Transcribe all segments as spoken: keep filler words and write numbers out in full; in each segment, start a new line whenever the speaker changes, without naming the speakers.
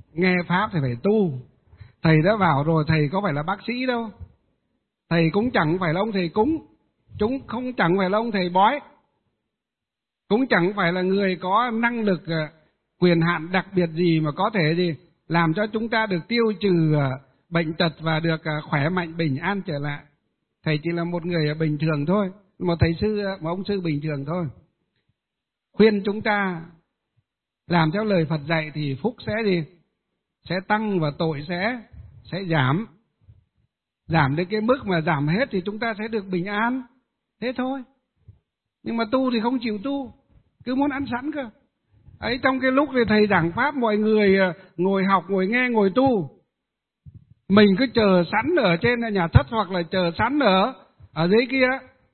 nghe pháp thì phải tu. Thầy đã bảo rồi, thầy có phải là bác sĩ đâu. Thầy cũng chẳng phải là ông thầy cúng, chúng không chẳng phải là ông thầy bói, cũng chẳng phải là người có năng lực quyền hạn đặc biệt gì mà có thể gì làm cho chúng ta được tiêu trừ bệnh tật và được khỏe mạnh bình an trở lại. Thầy chỉ là một người bình thường thôi, một thầy sư, một ông sư bình thường thôi. Khuyên chúng ta làm theo lời Phật dạy thì phúc sẽ gì? Sẽ tăng và tội sẽ sẽ giảm. Giảm đến cái mức mà giảm hết thì chúng ta sẽ được bình an. Thế thôi. Nhưng mà tu thì không chịu tu, cứ muốn ăn sẵn cơ. Ấy, trong cái lúc thì thầy giảng pháp mọi người ngồi học, ngồi nghe, ngồi tu, mình cứ chờ sẵn ở trên nhà thất hoặc là chờ sẵn ở ở dưới kia.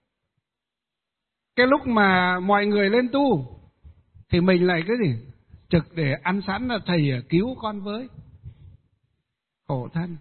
Cái lúc mà mọi người lên tu thì mình lại cái gì? Trực để ăn sẵn là thầy cứu con với. Khổ thân.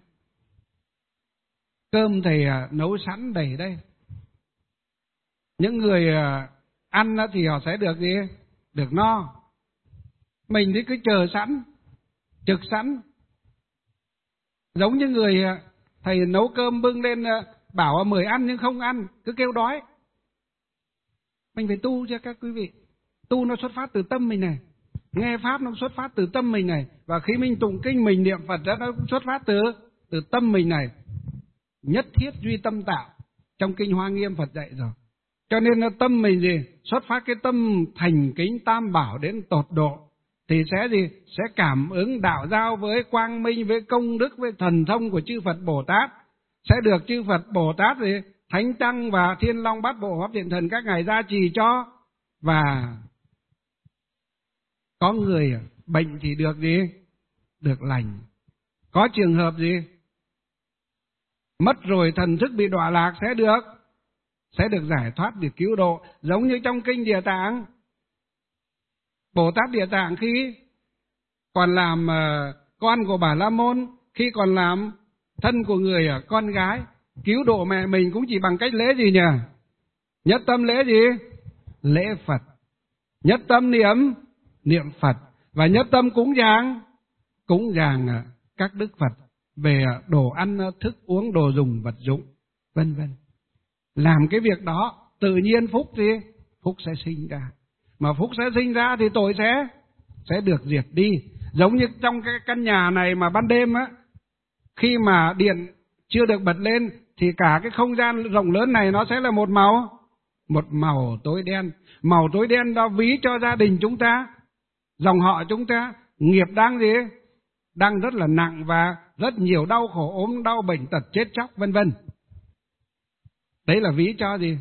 Cơm thầy nấu sẵn đầy đây. Những người ăn thì họ sẽ được gì? Được no. Mình thì cứ chờ sẵn, trực sẵn. Giống như người thầy nấu cơm bưng lên bảo mời ăn nhưng không ăn, cứ kêu đói. Mình phải tu cho các quý vị. Tu nó xuất phát từ tâm mình này. Nghe pháp nó xuất phát từ tâm mình này. Và khi mình tụng kinh mình niệm Phật đó, nó cũng xuất phát từ từ tâm mình này. Nhất thiết duy tâm tạo, trong kinh Hoa Nghiêm Phật dạy rồi. Cho nên là tâm mình gì? Xuất phát cái tâm thành kính tam bảo đến tột độ thì sẽ gì? Sẽ cảm ứng đạo giao với quang minh, với công đức, với thần thông của chư Phật Bồ Tát. Sẽ được chư Phật Bồ Tát gì? Thánh Tăng và Thiên Long Bát Bộ Pháp Thiện Thần các ngài gia trì cho. Và có người bệnh thì được gì? Được lành. Có trường hợp gì? Mất rồi thần thức bị đọa lạc sẽ được sẽ được giải thoát, được cứu độ. Giống như trong kinh Địa Tạng, Bồ Tát Địa Tạng khi còn làm uh, con của Bà La Môn, khi còn làm thân của người uh, con gái, cứu độ mẹ mình cũng chỉ bằng cách lễ gì nhỉ? Nhất tâm lễ gì? Lễ Phật. Nhất tâm niệm niệm Phật. Và nhất tâm cúng dường cúng dường uh, các đức Phật về uh, đồ ăn, uh, thức uống, đồ dùng, vật dụng, vân vân. Làm cái việc đó tự nhiên phúc gì? Phúc sẽ sinh ra. Mà phúc sẽ sinh ra thì tội sẽ sẽ được diệt đi. Giống như trong cái căn nhà này mà ban đêm á, khi mà điện chưa được bật lên thì cả cái không gian rộng lớn này nó sẽ là một màu một màu tối đen. Màu tối đen đó ví cho gia đình chúng ta, dòng họ chúng ta nghiệp đang gì? Đang rất là nặng và rất nhiều đau khổ, ốm đau, bệnh tật, chết chóc, vân vân. Đấy là ví cho gì?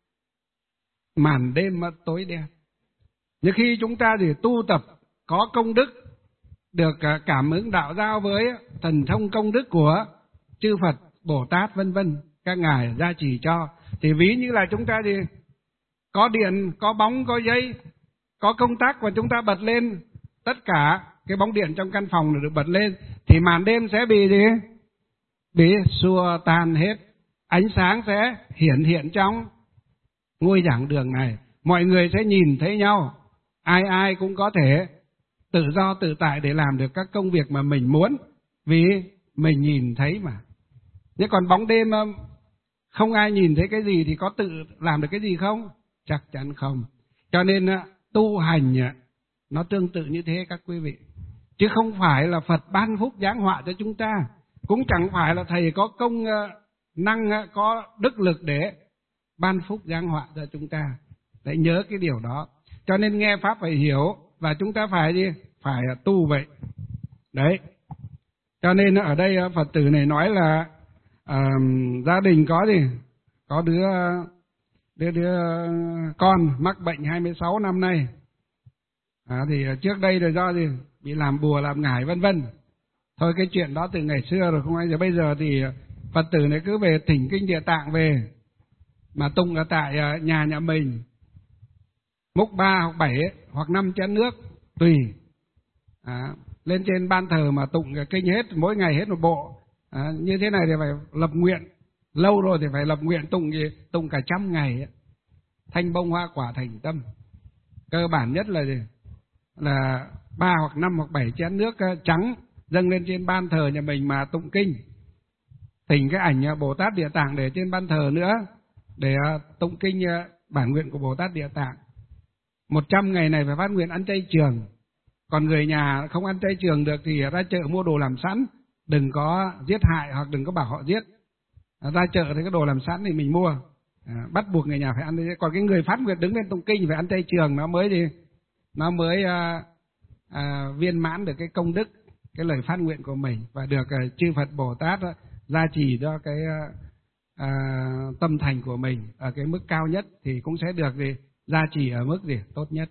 Màn đêm tối đen. Nhưng khi chúng ta thì tu tập có công đức, được cảm ứng đạo giao với thần thông công đức của chư Phật, Bồ Tát vân vân, các ngài gia trì cho, thì ví như là chúng ta thì có điện, có bóng, có dây, có công tắc và chúng ta bật lên, tất cả cái bóng điện trong căn phòng được bật lên thì màn đêm sẽ bị gì? Bị xua tan hết. Ánh sáng sẽ hiển hiện trong ngôi giảng đường này. Mọi người sẽ nhìn thấy nhau. Ai ai cũng có thể tự do tự tại để làm được các công việc mà mình muốn. Vì mình nhìn thấy mà. Nhưng còn bóng đêm không ai nhìn thấy cái gì thì có tự làm được cái gì không? Chắc chắn không. Cho nên tu hành nó tương tự như thế các quý vị. Chứ không phải là Phật ban phúc giáng họa cho chúng ta. Cũng chẳng phải là thầy có công năng, có đức lực để ban phúc giáng họa cho chúng ta. Để nhớ cái điều đó. Cho nên nghe pháp phải hiểu và chúng ta phải gì? Phải tu vậy. Đấy. Cho nên ở đây Phật tử này nói là à, gia đình có gì? Có đứa, đứa đứa con mắc bệnh hai mươi sáu năm nay. À, thì trước đây là do gì? Bị làm bùa, làm ngải vân vân. Thôi cái chuyện đó từ ngày xưa rồi không ai giờ. Bây giờ thì Phật tử này cứ về thỉnh kinh Địa Tạng về mà tụng ở tại nhà nhà mình, múc ba hoặc bảy hoặc năm chén nước tùy, à, lên trên ban thờ mà tụng kinh hết, mỗi ngày hết một bộ. À, như thế này thì phải lập nguyện, lâu rồi thì phải lập nguyện tụng gì? Tụng cả trăm ngày. Thanh bông hoa quả thành tâm. Cơ bản nhất là gì? Là ba hoặc năm hoặc bảy chén nước trắng dâng lên trên ban thờ nhà mình mà tụng kinh, thỉnh cái ảnh Bồ Tát Địa Tạng để trên ban thờ nữa, để tụng kinh bản nguyện của Bồ Tát Địa Tạng. Một trăm ngày này phải phát nguyện ăn chay trường. Còn người nhà không ăn chay trường được thì ra chợ mua đồ làm sẵn, đừng có giết hại hoặc đừng có bảo họ giết. Ra chợ thì cái đồ làm sẵn thì mình mua, à, bắt buộc người nhà phải ăn. Còn cái người phát nguyện đứng lên tụng kinh phải ăn chay trường, nó mới gì nó mới à, à, viên mãn được cái công đức, cái lời phát nguyện của mình, và được à, chư Phật Bồ Tát à, gia trì cho cái à, tâm thành của mình ở cái mức cao nhất, thì cũng sẽ được gì gia trì ở mức gì tốt nhất.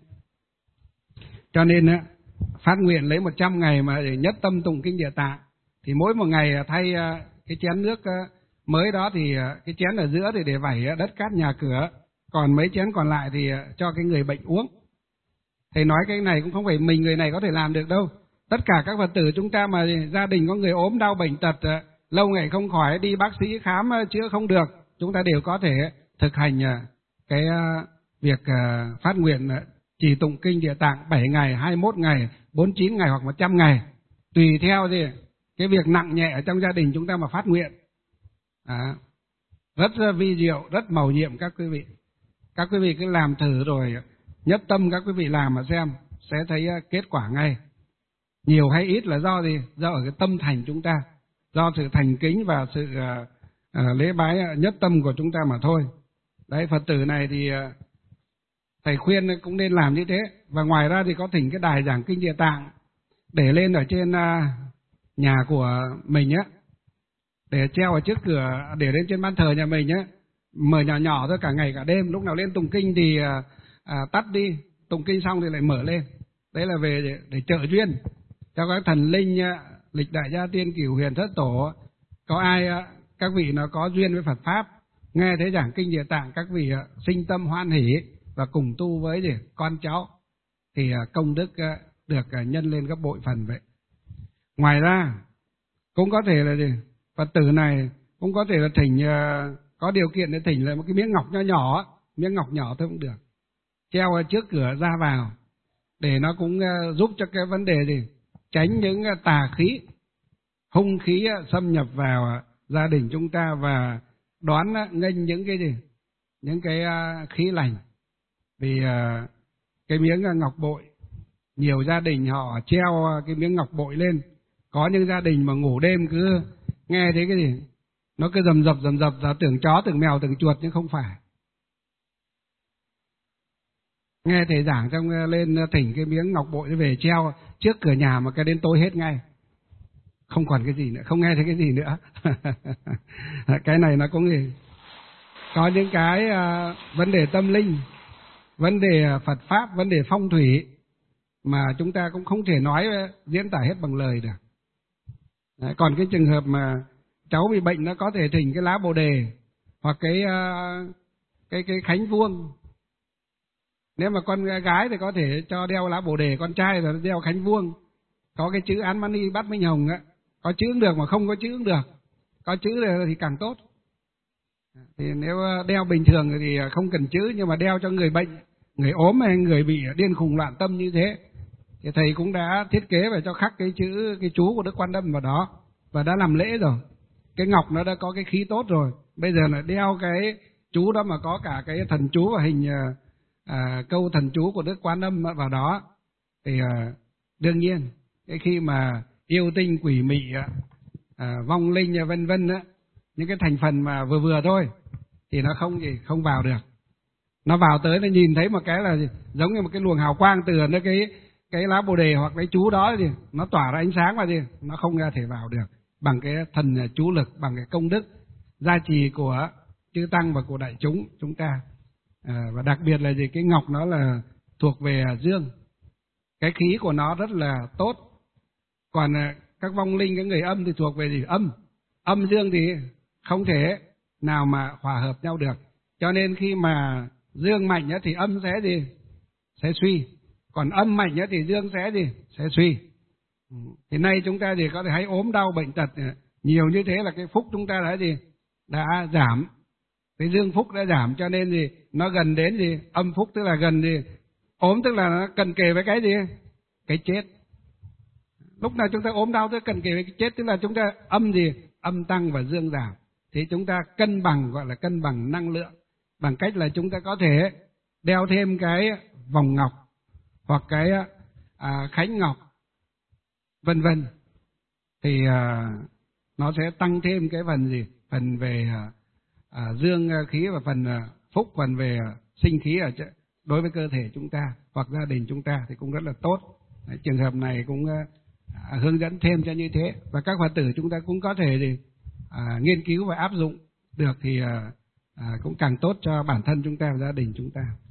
Cho nên á, phát nguyện lấy một trăm ngày mà để nhất tâm tụng kinh Địa Tạng, thì mỗi một ngày thay cái chén nước mới đó thì cái chén ở giữa thì để vẩy đất cát nhà cửa, còn mấy chén còn lại thì cho cái người bệnh uống. Thầy nói cái này cũng không phải mình người này có thể làm được đâu. Tất cả các Phật tử chúng ta mà gia đình có người ốm đau bệnh tật, lâu ngày không khỏi, đi bác sĩ khám chữa không được, chúng ta đều có thể thực hành cái việc phát nguyện chỉ tụng kinh Địa Tạng bảy ngày, hai mươi mốt ngày, bốn mươi chín ngày hoặc một trăm ngày, tùy theo gì cái việc nặng nhẹ ở trong gia đình chúng ta mà phát nguyện. À, rất vi diệu, rất mầu nhiệm các quý vị. Các quý vị cứ làm thử rồi nhất tâm các quý vị làm mà xem, sẽ thấy kết quả ngay. Nhiều hay ít là do gì? Do ở cái tâm thành chúng ta, do sự thành kính và sự uh, uh, lễ bái nhất tâm của chúng ta mà thôi. Đấy, Phật tử này thì uh, thầy khuyên cũng nên làm như thế. Và ngoài ra thì có thỉnh cái đài giảng kinh Địa Tạng để lên ở trên uh, nhà của mình á, để treo ở trước cửa, để lên trên ban thờ nhà mình á, mở nhỏ nhỏ thôi, cả ngày cả đêm. Lúc nào lên tụng kinh thì uh, uh, tắt đi, tụng kinh xong thì lại mở lên. Đấy là về để, để trợ duyên cho các thần linh, uh, lịch đại gia tiên, cửu huyền thất tổ. Có ai uh, các vị nó có duyên với Phật pháp, nghe thấy giảng kinh Địa Tạng, các vị uh, sinh tâm hoan hỷ và cùng tu với gì con cháu, thì uh, công đức uh, được uh, nhân lên gấp bội phần vậy. Ngoài ra cũng có thể là gì, Phật tử này cũng có thể là thỉnh, uh, có điều kiện để thỉnh là một cái miếng ngọc nho nhỏ, miếng ngọc nhỏ thôi cũng được, treo ở trước cửa ra vào, để nó cũng uh, giúp cho cái vấn đề gì tránh những uh, tà khí, hung khí uh, xâm nhập vào uh, gia đình chúng ta, và đoán uh, nghênh những cái gì, những cái uh, khí lành. Vì uh, cái miếng uh, ngọc bội, nhiều gia đình họ treo uh, cái miếng ngọc bội lên. Có những gia đình mà ngủ đêm cứ nghe thấy cái gì nó cứ rầm rập rầm rập ra, tưởng chó, tưởng mèo, tưởng chuột, nhưng không phải. Nghe thầy giảng xong lên thỉnh cái miếng ngọc bội về treo trước cửa nhà mà cái đến tối hết ngay, không còn cái gì nữa, không nghe thấy cái gì nữa. Cái này nó cũng gì, có những cái uh, vấn đề tâm linh, vấn đề Phật pháp, vấn đề phong thủy mà chúng ta cũng không thể nói diễn tả hết bằng lời được. Đấy, còn cái trường hợp mà cháu bị bệnh, nó có thể thỉnh cái lá bồ đề hoặc cái uh, cái cái khánh vuông. Nếu mà con gái thì có thể cho đeo lá bồ đề, con trai là đeo khánh vuông, có cái chữ Án Mani Bát Minh Hồng á, có chữ cũng được mà không có chữ cũng được, có chữ thì càng tốt. Thì nếu đeo bình thường thì không cần chữ, nhưng mà đeo cho người bệnh, người ốm hay người bị điên khùng loạn tâm như thế, thì thầy cũng đã thiết kế về cho khắc cái chữ, cái chú của Đức Quan Âm vào đó, và đã làm lễ rồi. Cái ngọc nó đã có cái khí tốt rồi, bây giờ là đeo cái chú đó mà có cả cái thần chú và hình à, câu thần chú của Đức Quan Âm vào đó, thì à, đương nhiên cái khi mà yêu tinh quỷ mị, à, vong linh vân vân á, những cái thành phần mà vừa vừa thôi thì nó không gì không vào được. Nó vào tới nó nhìn thấy một cái là gì? Giống như một cái luồng hào quang từ nó cái cái lá bồ đề hoặc cái chú đó, thì nó tỏa ra ánh sáng mà gì nó không thể vào được bằng cái thần chú lực, bằng cái công đức gia trì của chư tăng và của đại chúng chúng ta. À, và đặc biệt là gì, cái ngọc nó là thuộc về dương, cái khí của nó rất là tốt. Còn các vong linh, cái người âm thì thuộc về gì, âm. Âm dương thì không thể nào mà hòa hợp nhau được. Cho nên khi mà dương mạnh thì âm sẽ gì sẽ suy, còn âm mạnh thì dương sẽ gì sẽ suy. Thì nay chúng ta thì có thể hay ốm đau bệnh tật nhiều như thế là cái phúc chúng ta đã gì đã giảm, cái dương phúc đã giảm, cho nên gì nó gần đến gì âm phúc, tức là gần gì ốm, tức là nó cần kề với cái gì cái chết. Lúc nào chúng ta ốm đau tôi cần kể về cái chết, tức là chúng ta âm gì? Âm tăng và dương giảm. Thì chúng ta cân bằng, gọi là cân bằng năng lượng, bằng cách là chúng ta có thể đeo thêm cái vòng ngọc hoặc cái à, khánh ngọc vân vân, thì à, nó sẽ tăng thêm cái phần gì? Phần về à, à, dương khí và phần à, phúc, phần về à, sinh khí ở đối với cơ thể chúng ta hoặc gia đình chúng ta thì cũng rất là tốt. Đấy, trường hợp này cũng à, hướng dẫn thêm cho như thế, và các Phật tử chúng ta cũng có thể gì à, nghiên cứu và áp dụng được thì à, à, cũng càng tốt cho bản thân chúng ta và gia đình chúng ta.